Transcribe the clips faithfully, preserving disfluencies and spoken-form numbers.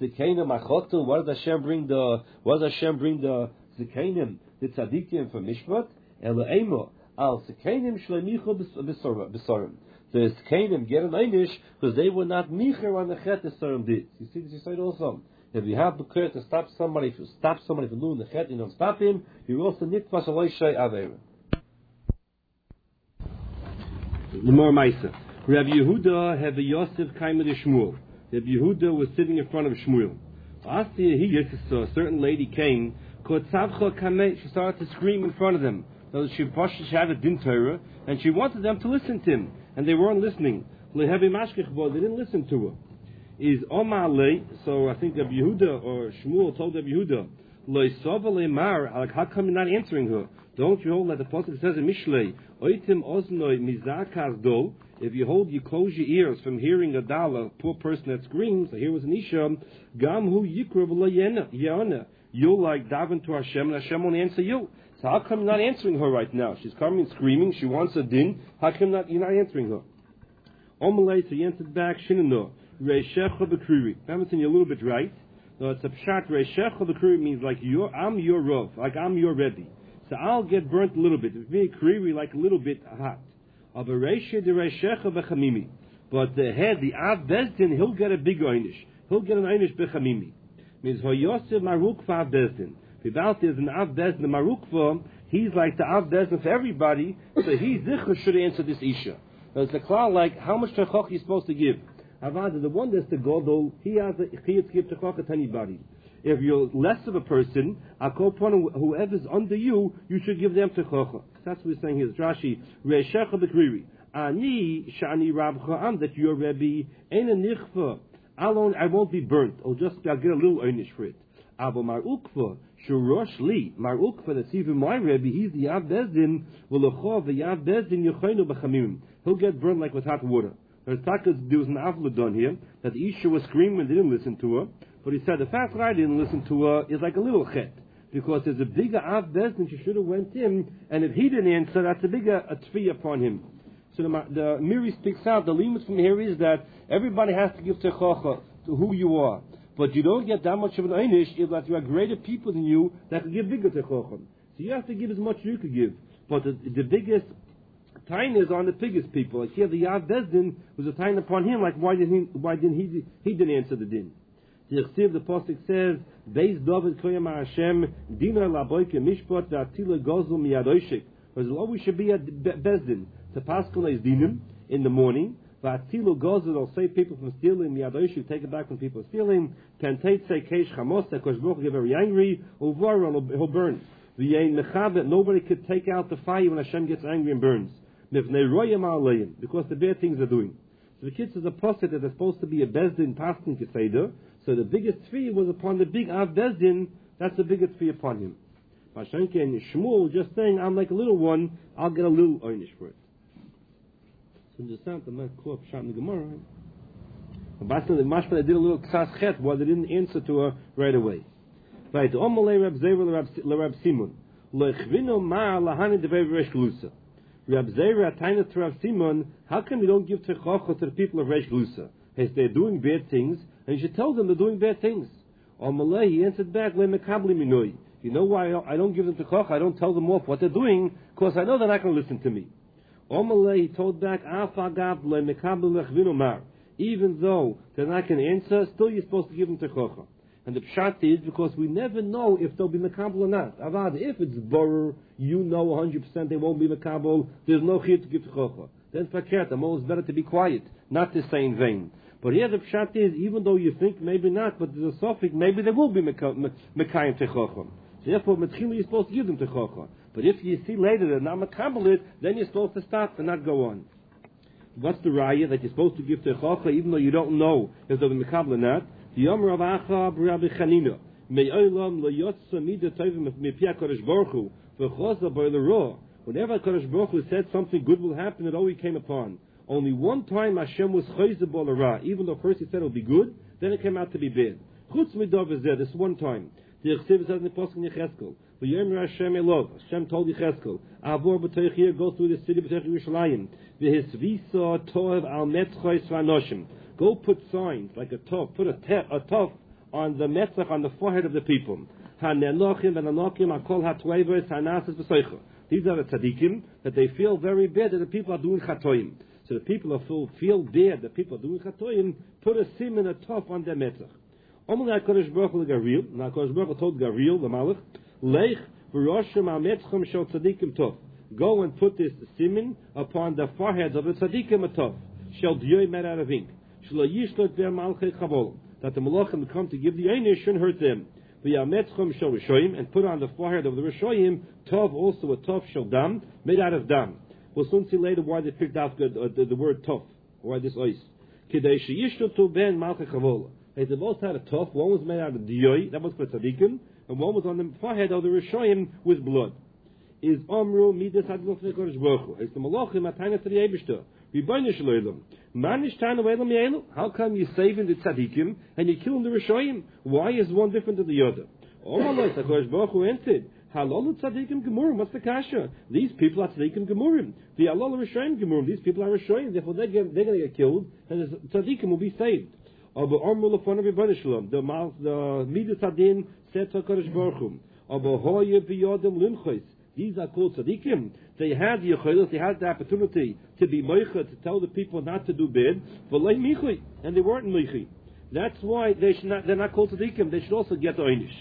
Zikanim Achotel. What does Hashem bring the? What does Hashem bring the Zikanim, the tzaddikim from Mishpat? Ela Emo al Zikanim Shlemicho Besorim. The Zikanim get an einish because they were not micher on the chet the Sorim did. You see this? You say also. If you have the courage to stop somebody, if you stop somebody from doing the chet, you don't stop him. You also nitfas aloi shay avera. The more Maisa. Rabbi Yehuda had the Yosef Kaima de Shmuel. Rabbi Yehuda was sitting in front of Shmuel. After he saw a certain lady came, she started to scream in front of them. So she she had a din Torah, and she wanted them to listen to him, and they weren't listening. They didn't listen to her. Is Omar Le, so I think Rabbi Yehuda or Shmuel told Rabbi Yehuda, Le Sova Mar, like how come you're not answering her? Don't you hold like the Pasuk says in Mishlei, Oitim Oznoi Mizakaz Do, if you hold, you close your ears from hearing a dal, a poor person that screams, so here was an Isha, Gam Hu Yikra Yana, you'll like daven to Hashem, and Hashem won't answer you. So how come you're not answering her right now? She's coming screaming, she wants a din, how come not, you're not answering her? Omalei, so he answered back, Shinano. Reishecha b'kriri. I'm saying you're a little bit right. No, it's a pshat. Reishecha b'kriri means like you're, I'm your rov, like I'm your rebbe. So I'll get burnt a little bit. If me kriri, like a little bit hot. Of a reishe de reishecha b'chamimi. But the head, the av bezdin, he'll get a big einish. He'll get an einish b'chamimi. Means hoyosef maruk for av bezdin. Without there's an av bezdin maruk for, he's like the av bezdin for everybody. So he zichur should answer this isha. Now it's a klal like how much techach you supposed to give. Avada, the one that's the godol, he has a chiyuv to give techach to anybody. If you're less of a person, whoever's under you, you should give them techach. That's what we're saying here. It's Rashi, reishecha b'kriri. Ani shani rabcha, I'm that your rebbe, ain't a nichva. Alone, I won't be burnt. I'll just, I'll get a little einish for it. Abo mar ukva, shurosh li, mar ukva, that's even my rebbe, he's the Yav Bezdin, v'lechov, the Yav Bezdin, yochaynu b'chamim. He'll get burnt like with hot water. There was an avla done here, that the Isha was screaming when they didn't listen to her, but he said the fact that I didn't listen to her is like a little chet, because there's a bigger Av Bezdin, she should have went in, and if he didn't answer, that's a bigger a tfi upon him. So the, the Miri speaks out, the limit from here is that everybody has to give techacha to who you are, but you don't get that much of an einish if that you are greater people than you that can give bigger techacha. So you have to give as much as you could give, but the, the biggest time is on the biggest people. Like here, the Yav Bezdin was a time upon him. Like why didn't he? Why didn't he? He didn't answer the din. The Chsiv, the pasuk says, "Beis David koyam Hashem dina laboike mishpat ve'atila gozel miyadoshik." Because always should be a Bezdin to paschal his dinim in the morning. Ve'atila gozel, they'll save people from stealing miyadoshik, take it back when people are stealing. Kanteit say keish chamos, that Kosh Baruch get very angry. Uvaron, he'll burn. V'yein mechabet, nobody could take out the fire when Hashem gets angry and burns. Because the bad things are doing. So the kids is a posset that is supposed to be a Bezdin Paskin Keseder. So the biggest fee was upon the big Av Bezdin. That's the biggest fee upon him. Mashenke and Shmuel just saying, I'm like a little one, I'll get a little einish for it. So the sound of my co-op shot in the Gemara. But the Mashma did a little ksas chet while they didn't answer to her right away. Right, Omalei Rab Zever L'Rab Simon. L'chvino ma lahani devei v'resh glusa. Rab Zera, Taina to Rav Simon, how come you don't give techacha to the people of Reish Glusa? As they're doing bad things, and you should tell them they're doing bad things. Or Malay, he answered back, Le mekabli minoi. You know why I don't give them techacha? I don't tell them off what they're doing, because I know they're not going to listen to me. Or Malay, he told back, Afagav le mekabli lechvinu mar. Even though they're not going to answer, still you're supposed to give them techacha. And the pshat is because we never know if they'll be mekabel or not. Avad, if it's borer, you know one hundred percent they won't be mekabel, there's no chiyuv to give techacha. Then fakert, I'm always better to be quiet, not to say in vain. But here the pshat is, even though you think maybe not, but there's a suffix, maybe they will be mekayim techacha. So therefore, metchila you're supposed to give them techacha. But if you see later they're not mekabel it, then you're supposed to stop and not go on. What's the raya that you're supposed to give techacha even though you don't know if they'll be mekabel or not? The Yom Rav Achab Rabbi Chanina Me'olam L'yotza Mida Tovim Mepia Kodesh Baruch Hu V'choza B'O L'Ro. Whenever Kodesh Baruch Hu said something good will happen, it always came upon. Only one time Hashem was Choza B'O L'Ra. Even though first he said it will be good, then it came out to be bad. Chutz Midov is there. This one time. The Chsiv says in the Pasuk in Yecheskel. V'Yom Hashem Elov. Hashem told Yecheskel, Avor B'Toich here, go through the city B'Toich Yerushalayim. V'Hisvisa Toev Al Metzchois V'Anoshim. Go put signs like a tov, put a, te, a tov on the metzach, on the forehead of the people. Hanenochim and anochim akol hatwevos hanasis b'soicha. These are the tzaddikim that they feel very bad that the people are doing chatoim. So the people are feel, feel bad that people are doing chatoim. Put a sim and a tof on their metzach. Omer HaKadosh Baruch Hu Gavril. Now HaKadosh Baruch Hu told Gavril the Malach, Leich v'roshim ha'metzchim shel tzaddikim tof. Go and put this simin upon the foreheads of the tzaddikim a tof. Shel diyoi made out of ink. Shelo yishlot ver malchei chavol. That the malachim come to give the einish shouldn't hurt them. V'yametzchim shel rishoyim, and put on the forehead of the rishoyim tov, also a tov shel dam, made out of dam. We'll soon see later why they picked out the, uh, the, the word tov, why this ois. Kidei sheyishlotu ben malchei chavol. They both had a tov. One was made out of diyoi, that was for tzaddikim, and one was on the forehead of the rishoyim with blood. Is Omru Midas Hadlof Nekodesh Baruch Hu. It's the Malachim Atayna to the Eibishter. Rebbeinu Shloilem. Manish Tayna Ve'elam Ye'elu. How come you're saving the tzaddikim and you're killing the Rishoyim? Why is one different than the other? Omalot HaKadosh Baruch Hu answered, Halolu tzaddikim gemurim. What's the kasha? These people are tzaddikim gemurim. The Halolu Rishoyim gemurim. These people are Rishoyim. Therefore they're, they're going to get killed and the tzaddikim will be saved. Aber Omru Lefon of Rebbeinu Shalom. The, the Midas Hadin said to HaKadosh Baruch Hu, Aber Hoye B'yodem Limchois. These are called tzaddikim. They had the yechilos, they had the opportunity to be moicha, to tell the people not to do bad, and they weren't moichi. That's why they should not, they're not called tzaddikim. They should also get the einish.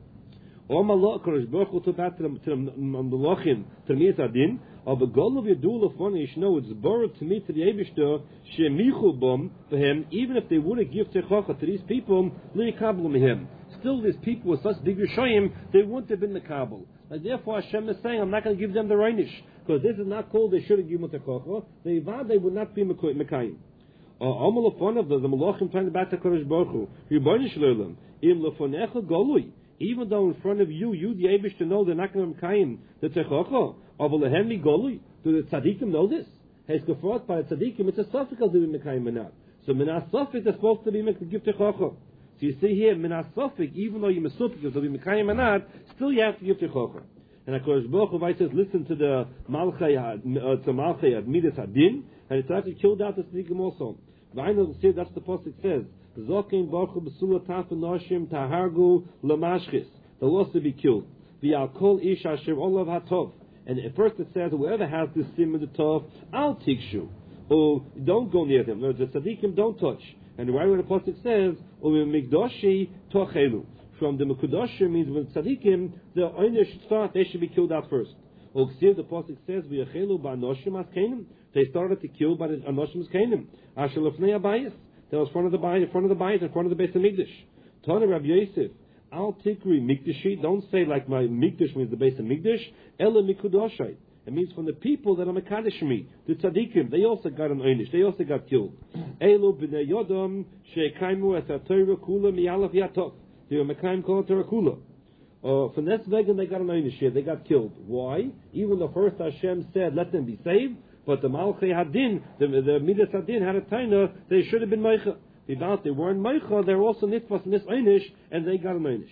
Om Allah, Kodesh Baruch Hu to bat to the malachim, to the mitzadin, of a goal of your duel of one, you should know it's borrowed to me to the Eibishter, shemichu bom, for him, even if they wouldn't give techacha to these people, li kabbalim him. Still, these people with such big rishoyim, they wouldn't have been the kabbal. And therefore, Hashem is saying, I'm not going to give them the reinish, because this is not called they should have given techacha. They vowed they would not be mekayim. Amal upon of the malachim trying to bat to Kodesh Baruch Hu, Rebbeinu Shloilem, im lefonecha golui. Even though in front of you, you the Eibush to know they're not going to mekayim the techacha, of lehem golui. Do the tzaddikim know this? Has gefragt by the tzaddikim, it's a suffix to be mekayim or not. So minas suffix is supposed to be to give techacha. So you see here, minas suffix, even though you're mesupik to be mekayim or not, still you have to give techacha. And HaKadosh Baruch Hu says, listen to the malchei uh, to malchei ad midas hadin, and it's actually killed out the tzaddikim also. V'ayna see that's the pasuk says. Zokim baruch b'sula taf noshim tahargu lamashchis. They'll also be killed. V'al kol ish asher olav hatov. And at first it says, whoever has this sim in the tov, I'll tikshu. Or don't go near them. No, the tzaddikim don't touch. And right where the pasuk says, Mikdoshi tochelu. From the Mekudoshim means when tzaddikim, the oiner should start, they should be killed out first. Or the pasuk says, V'yachelu ba'anoshim as kenim. They started to kill by the anoshim as kenim. Asher lefnei abayis. That was front of the bayis, in front of the bayis, in front of the Beis Hamikdash. Tana Rav Yosef, Al tikri mikdashi. Don't say like my mikdash means the Beis Hamikdash. Ela mikudoshai. It means from the people that are mekadesh me, the tzaddikim. They also got an einish. They also got killed. Elu b'nei yodam sheikaimu es haTorah kula mi'alaf yatov. They were mekayim kol Torah kula. Uh, from this vegan they got an einish here. They got killed. Why? Even the first Hashem said, let them be saved. But the Malchei Hadin, the, the Midas Hadin had a taina, they should have been Meicha. Without they weren't Meicha, they were also Nitfas Nis Einish, and they got an Einish.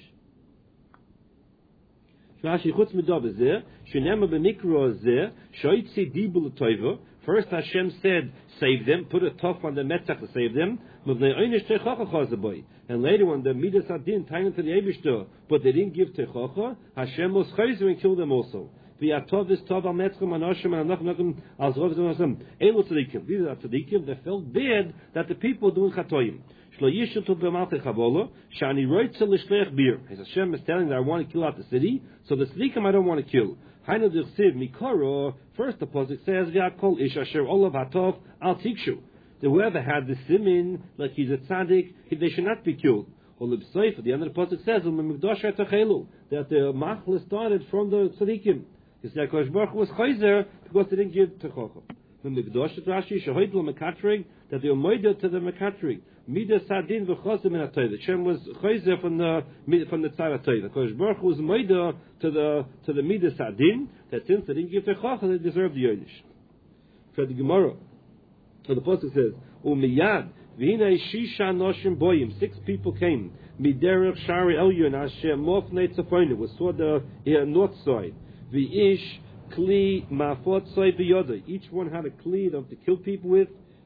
Rashi Chutz Midav is there, Shenema Benikro is there, Shoitzi Dibul Toiva. First Hashem said, save them, put a tough on the Metzach to save them, and later when the Midas Hadin taina to the Eibishter, but they didn't give Techacha, Hashem was Chayzer and killed them also. These are tzaddikim. These are tzaddikim that felt bad that the people were doing chatoim. As Hashem is telling that I want to kill out the city, so the tzaddikim I don't want to kill. First the pasuk says, whoever had the simin, like he's a tzaddik, they should not be killed. At the end of the pasuk says that the machle started from the tzaddikim. He said, Kodesh Baruch Hu was chayzer because they didn't give techacha. From the Gdosh at Rashi, shehoidl mekatrig, that they were moida to the mekatrig. Midas hadin v'chazim in atayda. Hashem was chayzer from the from the tzar atayda. Kodesh Baruch Hu was moida to the to the midas hadin, that since they didn't give techacha, they deserved the yonish. So the Gemara, so the pasuk says, umiyad v'hinei shisha noshim boyim. Six people came. Miderech shari elyon Hashem mofnei tzafoni. We saw the uh, north side. V'ish kli mafot soy b'yoda. Each one had a kli to kill people with.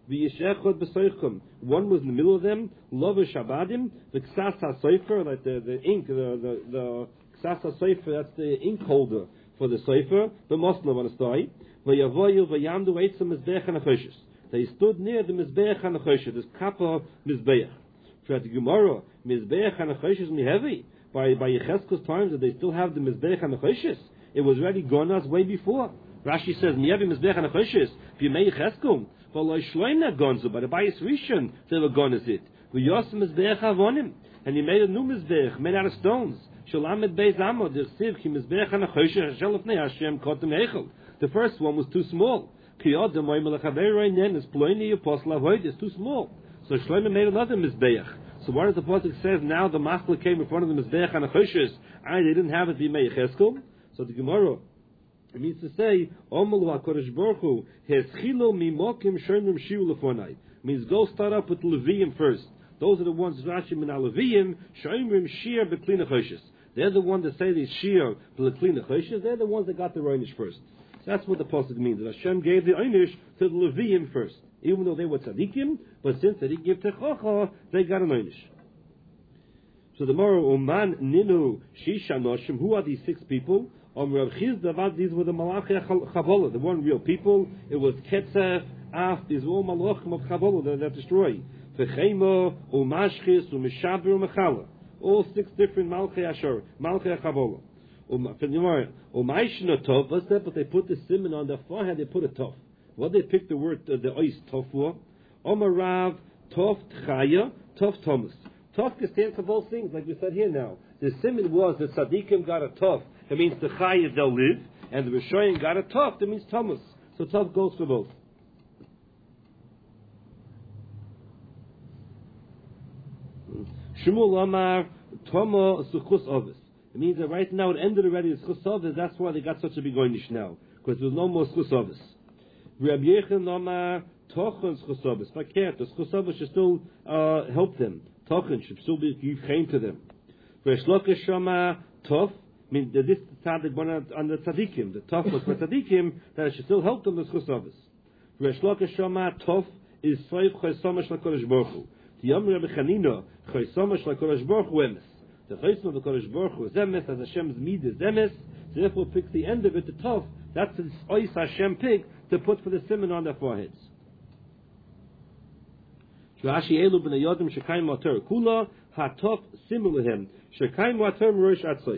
V'yishechod b'soichum. One was in the middle of them. Lova shabadim. The ksas ha-soifer, like the, the ink, the the the ksas ha-soifer. That's the ink holder for the soifer. The Muslim on a story. V'yavoyu v'yamdu eitzam mizbeach hanachoshes. They stood near the mizbeach hanachoshes. This kappa mizbeach. Throughout the Gemara, mizbeach hanachoshes mihevi. By by Yecheskel's times, that they still have the mizbeach hanachoshes. It was already gone us way before. Rashi says mihevi mizbeach hanachoshes. B'yimei Yecheskel. But the Bayis Rishon they were gone as it. We yosim mizbeach avonim, and he made a new mizbeach made out of stones. Shalamed beis amod dersiv ki mizbeach hanachoshes shel lefnei Hashem kotem heichel. The first one was too small. Ki odem oimel chaveroy nen es ploini apostle avoid is too small. So Shlomo made another mizbeach. So what does the pasuk says now? The machla came in front of the mizbeach hanachoshes, and they didn't have it b'mei Yecheskel. So the Gemara. It means to say, Omalu HaKadosh Baruch Hu, Heschilo mimokim shonim shiu lefonai. Means go start up with the Leviim first. Those are the ones, Rashi min ha-Leviim, shoimrim shir beklin ha-choshes. They're the ones that say they shir beklin ha-choshes. They're the ones that got the Einish first. So that's what the pasuk means. That Hashem gave the Einish to the Leviim first. Even though they were tzaddikim, but since they didn't give techocha, they got an Einish. So the moral, Uman ninu shisha noshim, who are these six people? Um, Rav Chizda, these were the Malachei Chavola, the one real people. It was Ketzef, Af, these were all Malachim of Chavola that, that destroyed. V'cheimo, Umashchis, Umishaber, Umechala. All six different Malachei Ashur, Malachei Chavola. Umaishna Tov, what's that? But they put the simon on their forehead, they put a Tov. What they picked the word, uh, the Ois Tov for? Omarav, Tov Tchaya, Tov Thomas. Tov stands for both things, like we said here now. The simon was that Tzadikim got a Tov. That means the Chayah they'll live, and the Rishoyim got a Tov. That means Thomas. So Tov goes for both. Shmuel Amar Toma Suchus Ovis. It means that right now it ended already the Suchus Ovis. That's why they got such a big Oynish now, because there was no more Suchus Ovis. Rabbi Yechon Amar Tochon Suchus Ovis. Fakert, the Suchus Ovis should still uh, help them. Tochon should still be Yivchein to them. V'eshlokesh Amar Tov. I mean, this tzaddik one on the tzaddikim, the tof was for tzaddikim, that it should still help them with chusavis. Resh Lakish Shama tof is soif chaysomash lakodesh baruch hu. The Yom Rebbe Chanina chaysomash lakodesh baruch hu emes. The chaysom of the kodesh baruch hu is emes, as Hashem's mid is emes. So therefore, picks the end of it, the tof. That's the ois Hashem pick to put for the simon on their foreheads. Rashi elu b'nei yodim shekayim ater kula hatof simul lehem shekayim ater morosh atzois.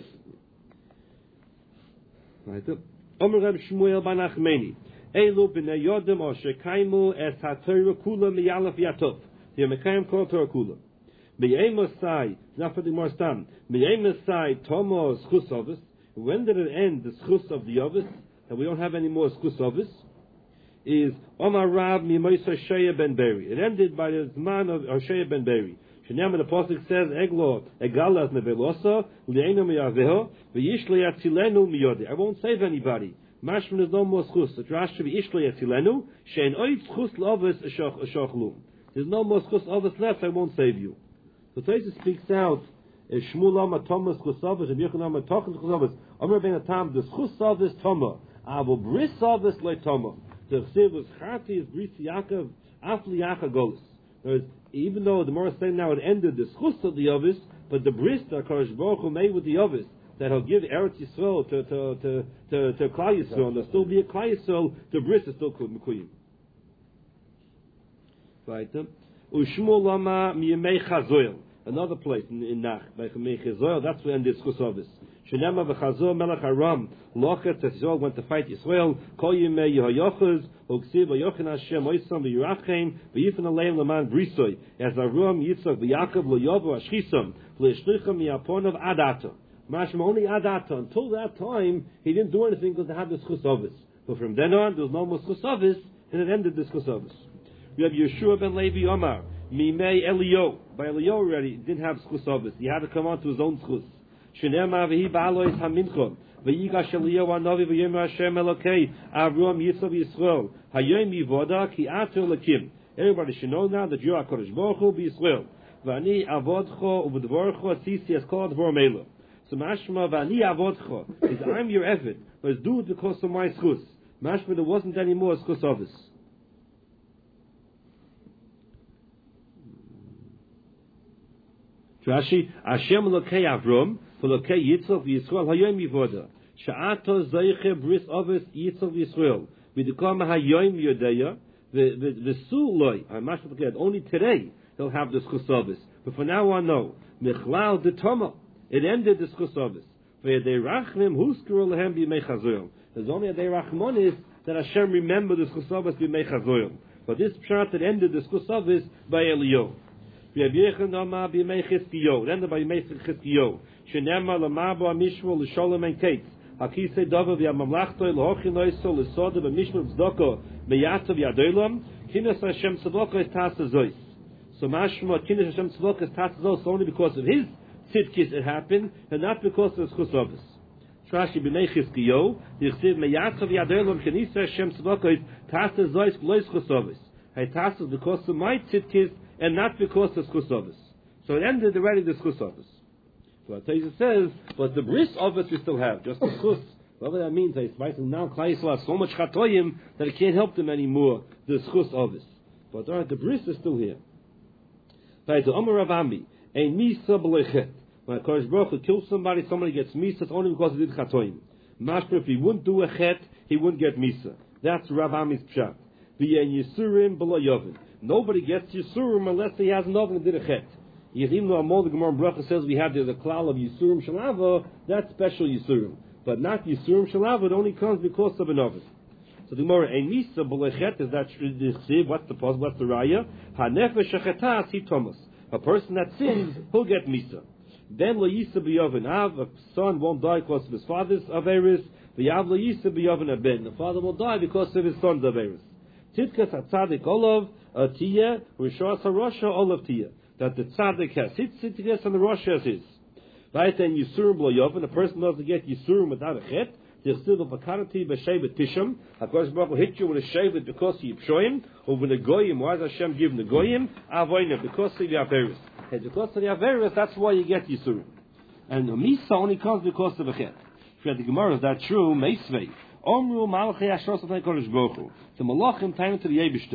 Right. Omer Reb Shmuel ben Achmeni. Elu b'nei yodim o shekaymu es haTorah kula miyalef yatov. The Mekayim called Torah kula. Miyemosai, not for the more stam. Miyemosai tomo schus ovis. When did it end? The schus of the ovis, and we don't have any more schus ovis. Is Omar Rav Mimoisa Shaya ben Beri. It ended by the man of Shaya ben Beri. Shenema the pasuk says, "Eglo egalas nevelosa leinu miyaveho v'yishle yatzilenu miyode." I won't save anybody. Mashman is no more schus. The Rashi v'yishle yatzilenu shein oit schus lovis ashochlum. There's no more schus lovis left. I won't save you. So Tosfos speaks out. Shmuel Amar Thomas schus lovis and Yechon Amar Tochen schus lovis. Amar ben Atam the schus lovis Toma. Avo bris lovis le Toma. The chsiv was chati is bris Yaakov afli Yaakov golis. Even though the Morah saying now it ended the schus of the Ovis, but the bris that Kadosh Baruch Hu made with the Ovis, that he'll give Eretz Yisrael to to to to, to Klal Yisrael, and there'll still be a Klal Yisrael. The bris is still mekuyim. Right. Ushmul lama miyemei Chazoel. Another place in, in Nach by Miyemei Chazoel. That's when this schus Ovis. Shenema v'Chazor Melech Aram Lochet that Yisrael went to fight Yisrael. Kol yimei Yehoyachaz Ogsiv v'Yochen Hashem Oisam v'Yirachem v'Yifan Aleim Leman Brisoy as Aram Yitzchak v'Yakov loYovu Ashchisam v'Yishlichem Yaponov Adata. Mashma only Adata. Until that time he didn't do anything because they had the schus Ovis. But from then on there was no more schus Ovis, and it ended the schus Ovis. We have Yeshua ben Levi Omar Mimei Elio. By Elio already he didn't have schus Ovis. He had to come on to his own schus. Shenema v'hi ba'alois haminchon v'yigash Eliyahu hanavi v'yomer Hashem Elokei Avram Yitzchak Yisrael hayom yivoda ki ater lekim. Everybody should know now that you are Kodesh Baruch Hu b'Yisrael. V'ani avodcho u'v'dvorcho asisi as kol dvor meila. So mashma v'ani avodcho is I'm your eved, but do it because of my schus. Mashma there wasn't any more schus Ovis. Rashi, Hashem lokei Avram, v'lokei Yitzchak v'Yisrael hayom yivoda. Sha'ato zoiche bris ovis Yitzchak v'Yisrael. V'dikam hayom yodeya, v'sul loy. I must forget, only today he'll have the schus ovis. But for now on, no. Michlal de Toma. It ended the schus ovis. V'yadei rachmim huskuru lehem b'yimei chazoyim. There's only a day rachmon is that Hashem remembered the schus ovis b'yimei chazoyim. But this pshat that ended the schus ovis by Eliyahu. Then by Chizkiyo, Shenema Lamabo Mishmo L'Sholem and Kates, Hakise Dava V'Amamlachto L'Hochinoiso L'Soda B'Mishmo V'Zdoko Meyatov Yadolam, Kinas Hashem Tzavoko is Tasa Zois. So Mashmo Kinas Hashem Tzavoko is Tasa Zois only because of his tzidkis it happened, and not because of his chusovis. Trashi B'nei Chizkiyo, the Chsiv Meyatov Yadolam Kinas Hashem Tzavoko is Tasa Zois Lois chusovis. Hey Tasa because of my tzidkis, and not because of Schusovis. So it ended already the Schusovis. So Taisa says, but the bris of it we still have, just the Schus. Whatever that means, it's now Klai Yisrael has so much chatoyim that it can't help them anymore, the Schus of it. But right, the bris is still here. Taisa, Omer Rav Ami, a Misa B'lechet. When a Kodesh Baruch Hu kills somebody, somebody gets Misa, it's only because he did chatoyim. Mashper, if he wouldn't do a chet, he wouldn't get Misa. That's Rav Ami's pshat. V'yen Yisurim B'lo Yovin. Nobody gets Yisurim unless he has nothing to do a chet. Even though Amol the Gemara Bracha says we have the klal of Yisurim Shalava, that's special Yisurim. But not Yisurim Shalava, it only comes because of an oven. So the Gemara, a Misa B'lechet, is that the what's the pos, what's the raya? HaNefesh HaChetas Hi Thomas. A person that sins, he'll get Misa. Then Lo Yisa B'Yoven Av, a son won't die because of his father's Averis. V'Yav Lo Yisa B'Yoven Aben, the father will die because of his son's Averis. Titkas HaTzadik Olav, a Tia, Rishos HaRosha Olav Tia. That the Tzadik has his Titkas and the Rosh has his. Right, and Yisurim B'Lo Yoven, a person doesn't get Yisurim without a Chet. There's still the Vakarati B'Shevet Tisham. HaKadosh Baruch Hu hit you with a Shevet because he Pshoim, or with a Goyim, why does Hashem give the Goyim? Avoyna, because of the Averis. And because of the Averis, that's why you get Yisurim. And the Misa only comes because of a Chet. For the Gemara, is that true? Meisvei. Omru Malachei Ashros of HaKadosh Baruch Hu. The Malachim time to the Yebishter.